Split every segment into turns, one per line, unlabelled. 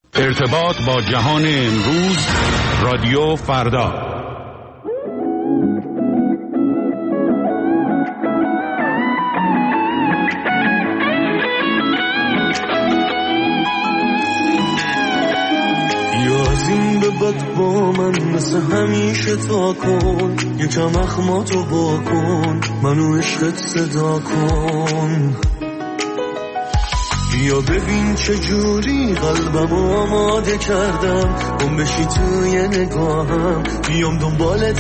ارتباط با جهان امروز، رادیو فردا.
یا از این به بعد با من مثل همیشه تا کن، یکم اخماتو با کن، منو عشقت صدا کن. یا ببین چجوری قلبمو آماده کردم، گم بشی توی نگاهم، بیام دنبالت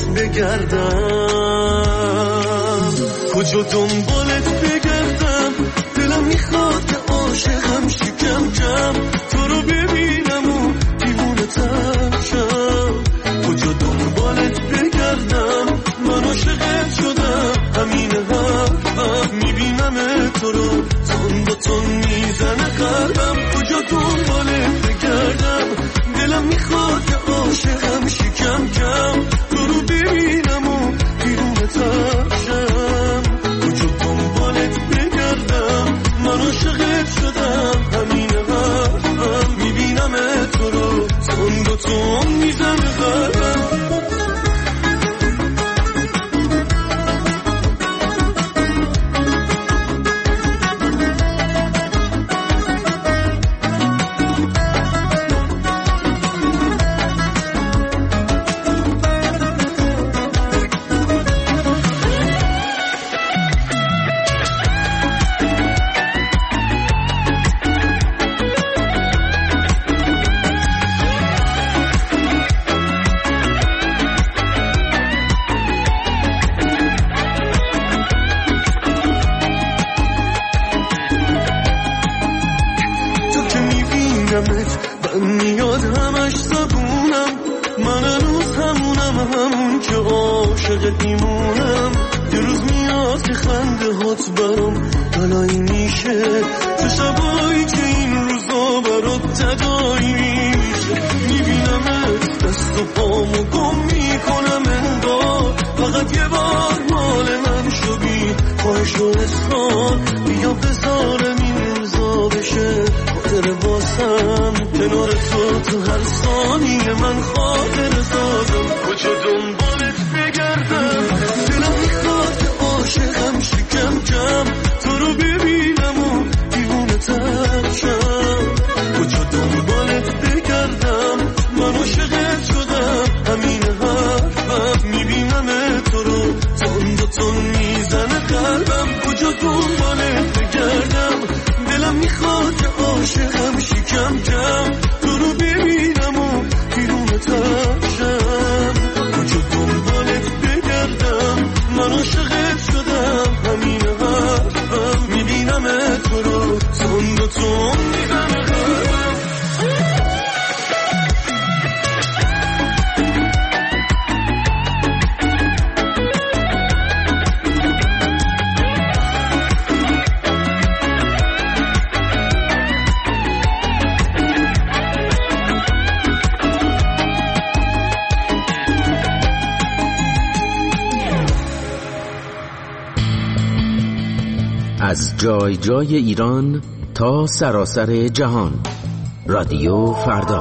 بگردم. کجا دنبالت بگردم، دلم میخواد که عاشقم شی کم کم، تو رو ببینم و دیوونتم شم. کجا دنبالت بگردم، من عاشقت شدم، همین حرفم، میبینم تو رو تون با تون میزنه قلبم. کجا دنبالت بگردم، دلم میخواد که عاشقم شی کم کم، تو رو ببینم و دیوونتم شم. کجا دنبالت بگردم، من عاشقت شدم، همین حرفم، میبینم تو رو تون با تون میزنه قلبم.
از جای جای ایران تا سراسر جهان، رادیو فردا.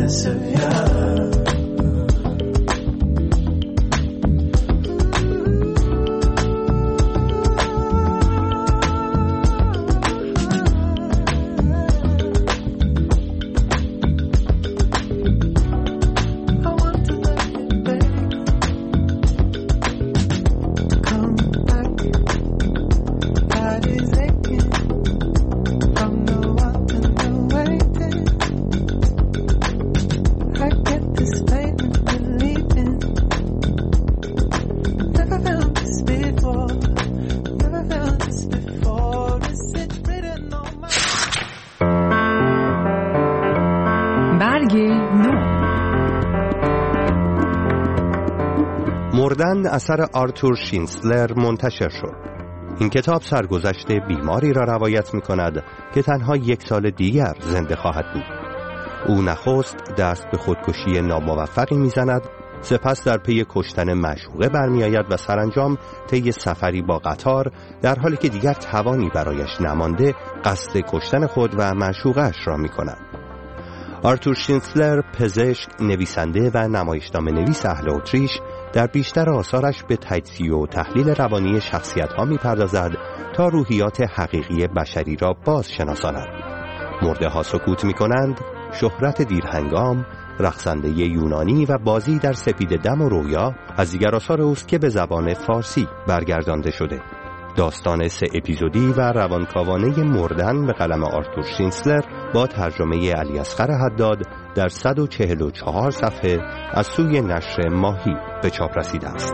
مردن اثر آرتور شینسلر منتشر شد. این کتاب سرگذشت بیماری را روایت می کند که تنها 1 سال دیگر زنده خواهد بود. او نخست دست به خودکشی ناموفقی می زند، سپس در پی کشتن معشوقه برمی آید و سرانجام طی سفری با قطار در حالی که دیگر توانی برایش نمانده قصد کشتن خود و معشوقه‌اش را می کند. آرتور شینسلر پزشک، نویسنده و نمایشنامه نویس اهل اتریش در بیشتر آثارش به تجزیه و تحلیل روانی شخصیت‌ها می‌پردازد تا روحیات حقیقی بشری را باز شناساند. مرده‌ها سکوت می‌کنند، شهرت دیرهنگام، رقصنده یونانی و بازی در سپید دم و رویا از دیگر آثار اوست که به زبان فارسی برگردانده شده. داستان 3 اپیزودی و روانکاوانه مردن به قلم آرتور شینسلر با ترجمه علی اصغر حداد در 144 صفحه از سوی نشر ماهی به چاپ رسیده است.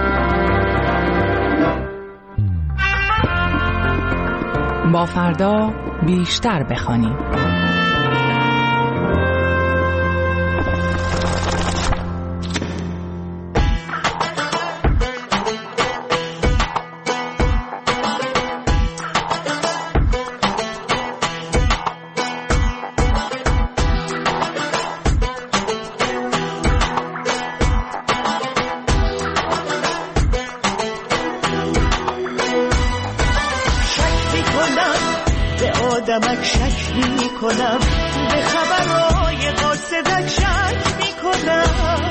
با فردا بیشتر بخوانیم.
آدمک شک می کنم، به خبرهای قاصدک شک می کنم.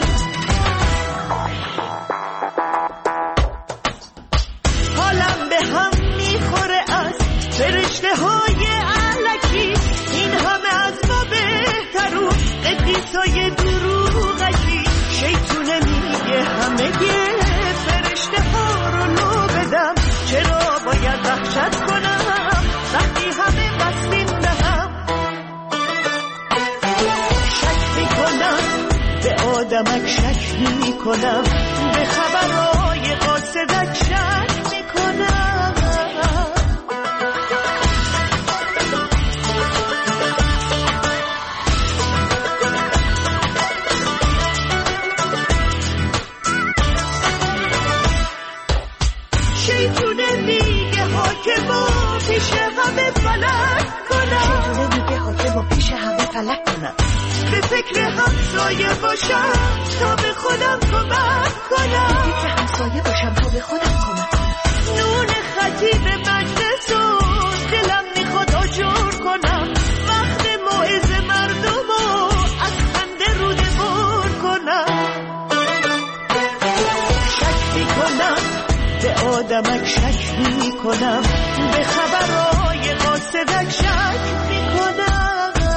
حالم به هم می خوره از فرشته های علکی، این همه از ما بهترون قدیسای دروغکی. شیطونه میگه همه فرشته ها رو لو بدم، چرا باید وحشت کنم وقتی همه بسلیم به هم. شک می کنم به آدمک شک می کنم، به خبرهای قاصدک شک می کنم. شیطونه میگه حاکمو پیش همه فلک کنم، شیطونه میگه حاکمو پیش همه فلک کنم. به فکر همسایه باشم تا به خودم کمک کنم، به فکر همسایه باشم تا به خودم کمک کنم. نون خطیب مجلس و دلم میخواد آجور کنم، وقت موعظه مردمو از خنده روده بر کنم. شک میکنم به آدمک شک میکنم، به خبرهای قاصدک شک میکنم.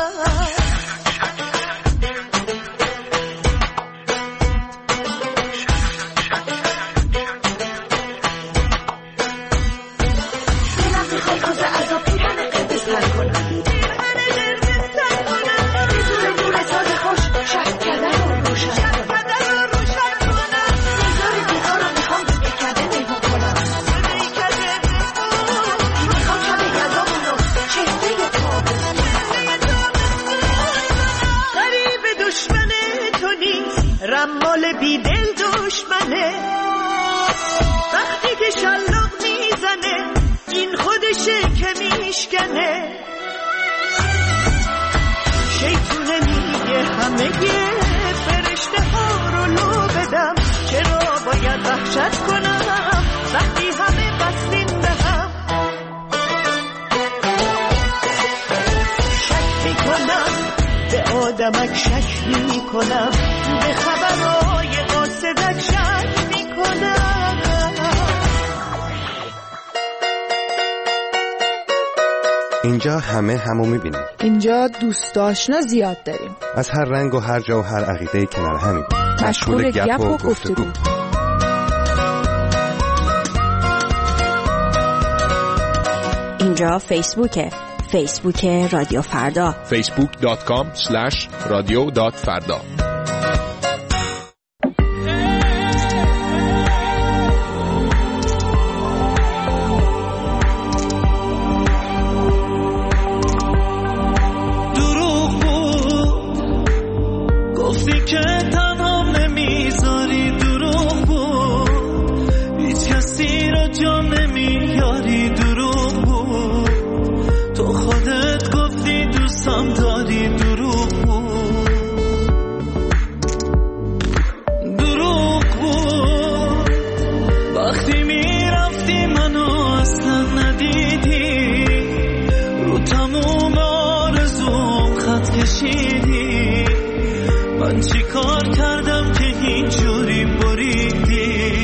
دلم میخوای روز عذاب پیرهن قرمز تن کنم، به زور نور تازه خوش شک کردن رو روشن کنم. نگار بیدار رو میخوام به پیکرده مهمون کنم، میخوام شب یزامون رو چهره تابون. غریب دشمن تو نیست، رمال بیدل دشمنه، وقتی که شلاق میزنه این خودشه که میشکنه. شیطونه میگه همه فرشته ها رو لو بدم، چرا باید وحشت کنم وقتی همه بسلیم به هم. شک میکنم به آدمک شک نمی کنم، به خبرهای قاصدک شک می کنم.
اینجا همه همو میبینیم.
اینجا دوست آشنا زیاد داریم،
از هر رنگ و هر جا و هر عقیده کنار همیم،
مشغول گپ و گفتگو.
اینجا فیسبوک رادیو فردا،
facebook.com/radio.farda.
من چی کار کردم که اینجوری بریدی؟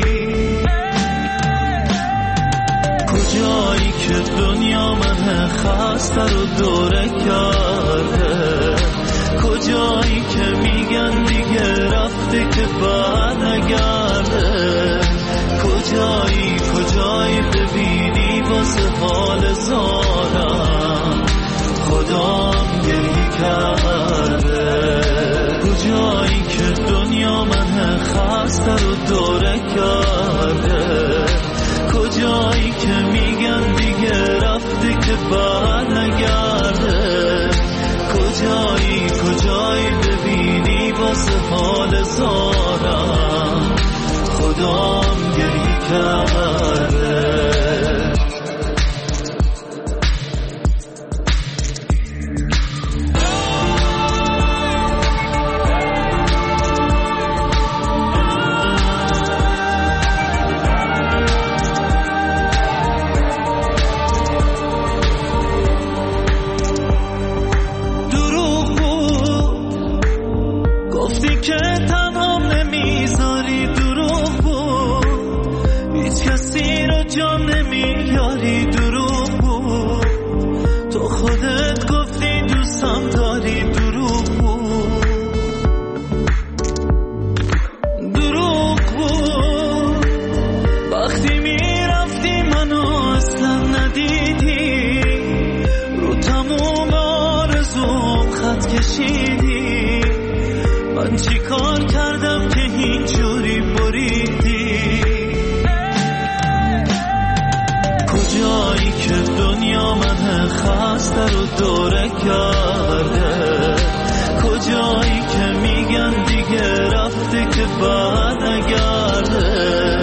کجایی که دنیا من خسته رو دوره کرده؟ کجایی که میگن دیگه رفته که بعد نگرده؟ کجایی ببینی واسه حال زارم خدام گریه کرده؟ کجایی که دنیا من خسته رو دوره کرده؟ کجایی که میگن دیگه رفته که بعد نگرده؟ کجایی ببینی واسه حال زارم خدام گریه کرده؟ من چی کار کردم که اینجوری بریدی؟ کجایی که دنیا من خسته رو دوره کرده؟ کجایی که میگن دیگه رفته که بعد نگرده؟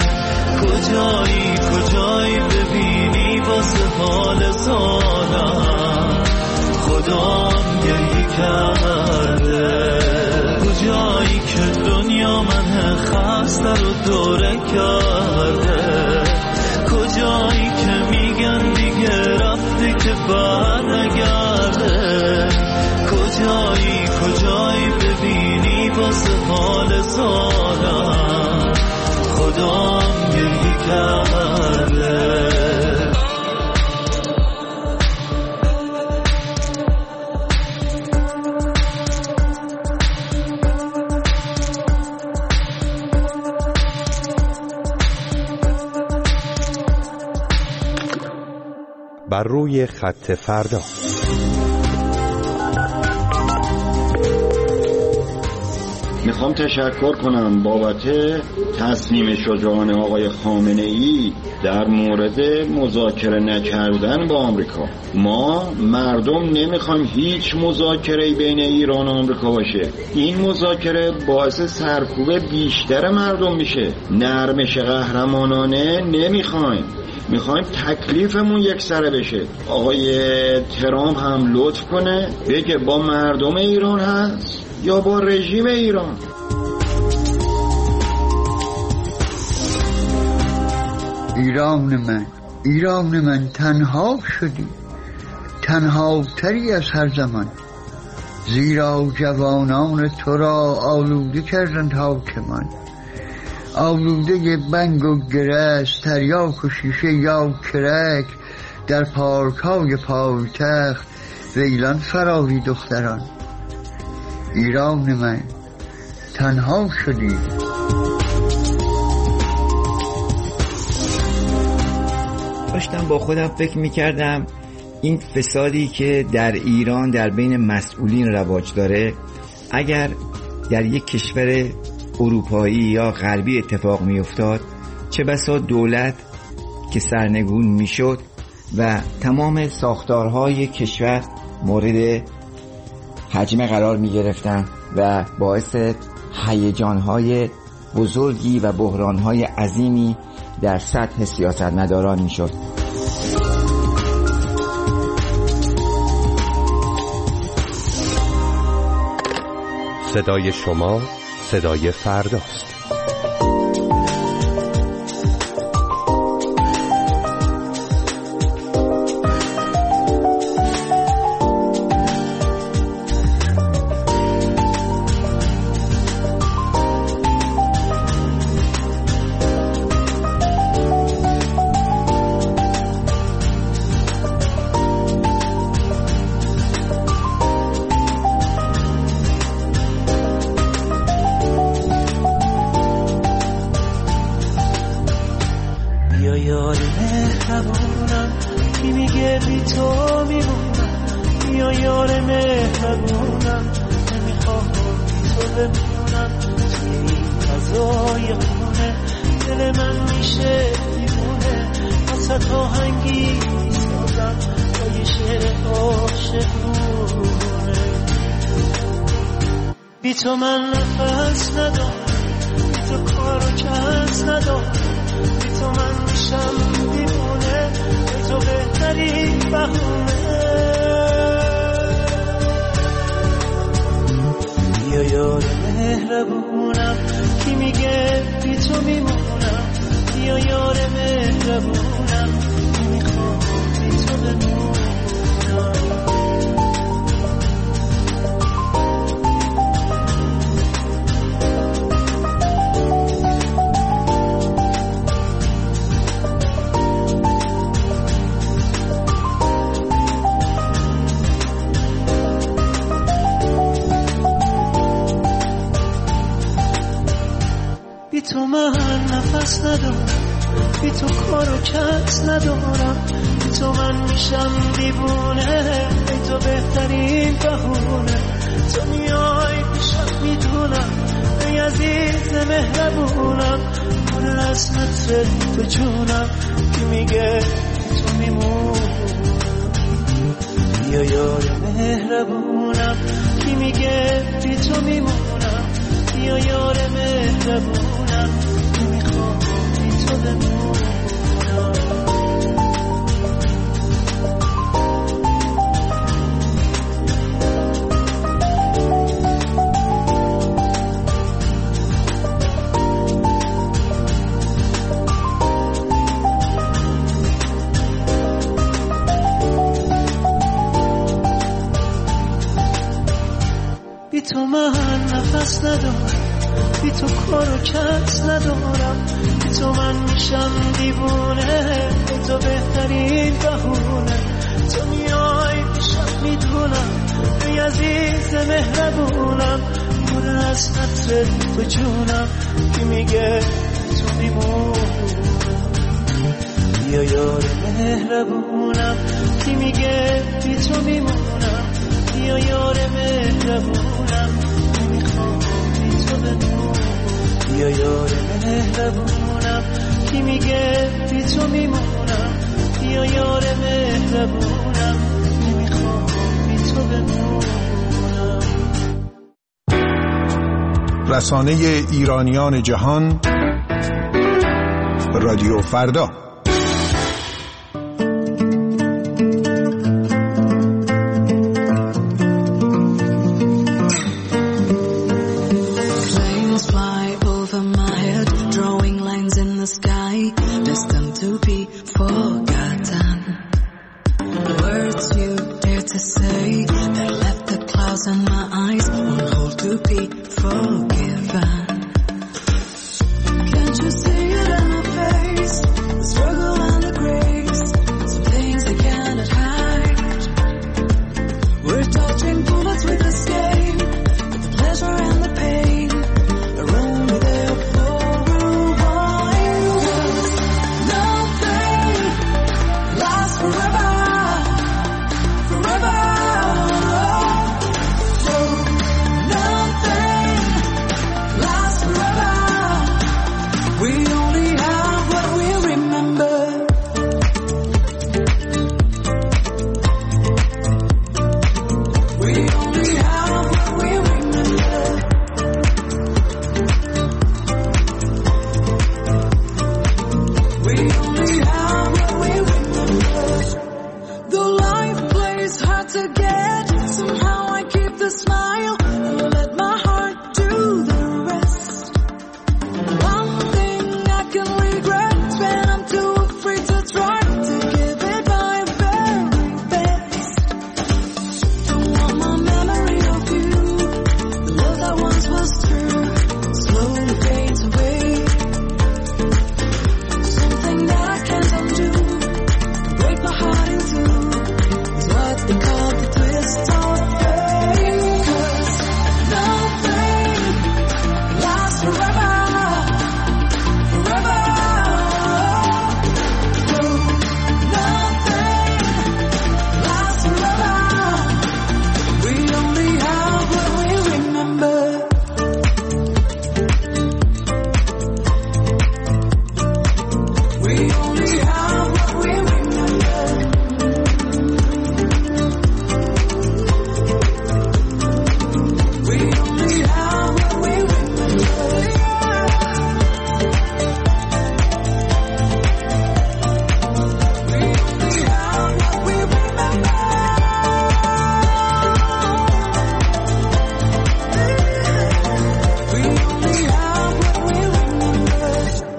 کجایی ببینی واسه حال زارم خدام گریه کرده؟ کجایی که دنیا من خسته رو دوره کرده؟ کجایی که میگن دیگه رفته که بعد نگرده؟ کجایی ببینی واسه حال زارم خدام گریه کرده؟
بر روی خط فردا.
میخوام تشکر کنم بابت تصمیم شجاعانه آقای خامنه‌ای در مورد مذاکره نکردن با آمریکا. ما مردم نمیخوایم هیچ مذاکره‌ای بین ایران و آمریکا باشه. این مذاکره باعث سرکوب بیشتر مردم میشه. نرمش قهرمانانه نمیخوایم، میخوایم تکلیفمون یک سره بشه. آقای ترامپ هم لطف کنه بگه با مردم ایران هست یا با رژیم ایران.
ایران من تنها شدی، تنها تری از هر زمان.
زیرا جوانان تو را آلوده کردند حاکمان، آلوده بنگ و گرس، تریاک و شیشه یا کرک، در پارک‌های پایتخت ویلان فراری دختران. ایران من تنها شدی.
داشتم با خودم فکر می‌کردم این فسادی که در ایران در بین مسئولین رواج داره، اگر در یک کشور اروپایی یا غربی اتفاق می‌افتاد، چه بسا دولت که سرنگون میشد و تمام ساختارهای کشور مورد هجمه قرار می‌گرفتند و باعث هیجان‌های بزرگی و بحران‌های عظیمی در سطح سیاستمداران میشد.
صدای شما صدای فرداست.
بی تو من نفس ندارم، بی تو کار و کس ندارم، بی تو من میشم دیوونه، بی تو بهترین بهونه. بیا یار مهربونم کی میگه بی تو میمونم، بیا یار مهربونم کی میخوام بی تو بمونم. بی تو من نفس ندارم، بی تو کار و کس ندارم، بی تو من میشم دیوونه، بی تو بهترین بهونه. تو میای پیشم میدونم ای عزیز مهربونم، من از متر تو جونم کی میگه تو میمونم. بیا یار مهربونم کی میگه بی تو میمونم، بیا یار مهربونم کی میخوام بی تو بمونم. بی تو من نفس ندارم، بی تو کار و کس ندارم، بی تو من میشم دیوونه، بی تو بهترین بهونه. تو میای پیشم میدونم ای عزیز مهربونم، پر از عطر تو جونم کی میگه تو میمونم. بیا یار مهربونم کی میگه بی تو میمونم، بیا یار مهربونم کی میخوام بی تو بمونم. بیا یار مهربونم کی میگه بی تو میمونم، بیا یار مهربونم کی میخوام بی تو بمونم.
رسانه ایرانیان جهان، رادیو فردا.
And my
to be forgiven. Can't you see it in my face? The struggle and the grace, some things I cannot hide. We're dodging bullets with escape, but the pleasure and the pain are only there for a while. 'Cause nothing lasts forever, forever. So nothing lasts forever. We only have what we remember. We only have what we remember. We only have what we remember. Though life plays hard to get, somehow I keep the smile and let my heart do the rest. One thing I can regret when I'm too afraid to try to give it my very best. Don't want my memory of you, the love that once was true, slowly fades away. Something that I can't undo, break my heart in two, is what they call the twist of fate. 'Cause nothing lasts forever, forever. No, nothing lasts forever. We only have what we remember. We only have what we remember. We only have what we remember. We only have what we remember. We only have what we remember.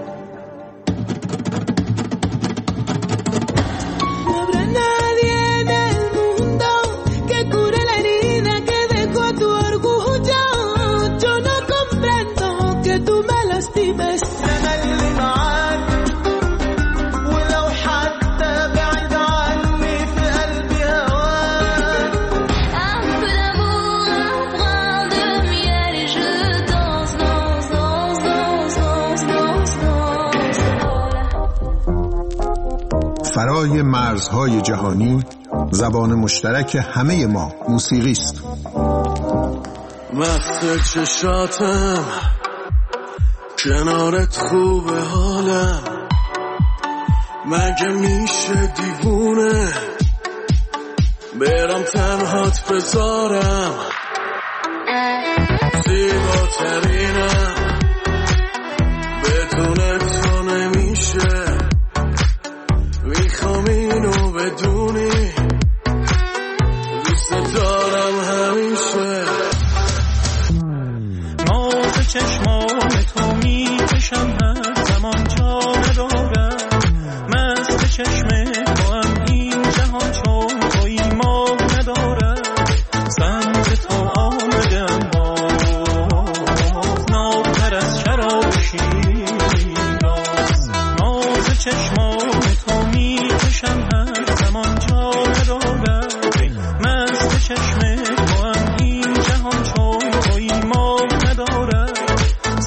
No habrá nadie en el mundo que cure la herida que dejó tu orgullo. Yo no comprendo que tú me lastimes. أنا اللي معاك ولو حتى بعيد عني في قلبي هواك. Un peu d'amour, un brin de miel et je danse, danse, danse, danse, danse, danse, danse.
فرای مرزهای جهانی زبان مشترک همه ما موسیقی است.
وقت چشاتم کنارت خوبه حالم، مگه میشه دیوونه برم تنهات بذارم؟ زیباترینم بدون تو نمیشه، میخوام اینو بدونی دوست دارم همیشه. ناز چشمان تو میکشم هر زمان جا ندارم، مست چشم تو هم این جهان چون توی ما ندارم. سمت تو آمدم باز نابتر از شراب شیراز. ناز چشمان تو میکشم هر زمان جا ندارم، مست چشم تو هم این جهان چون توی ما ندارم.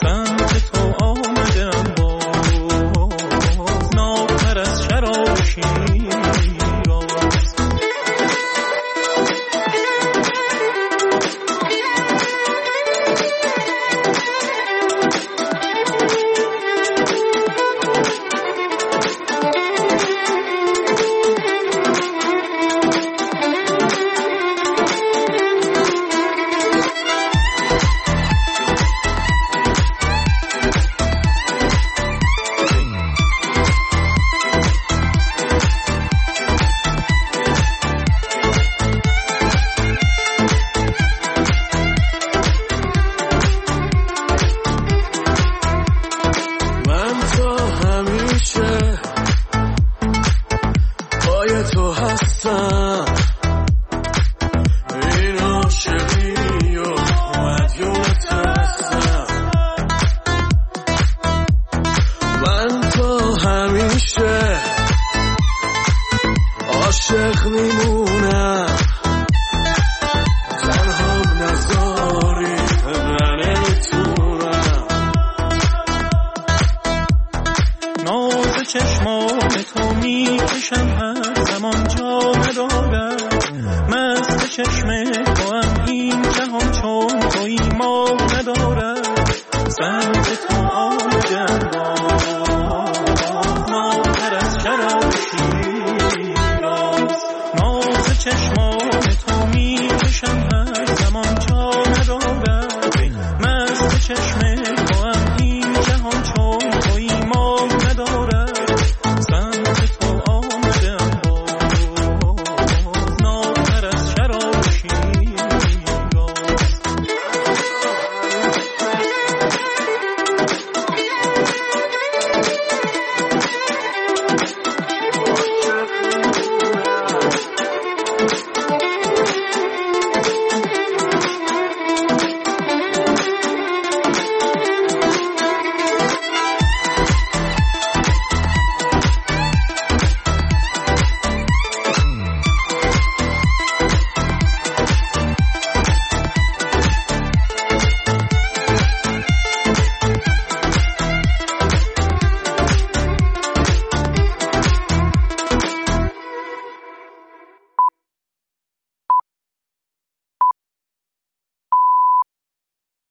انتها ندارد، سمت تو آمدم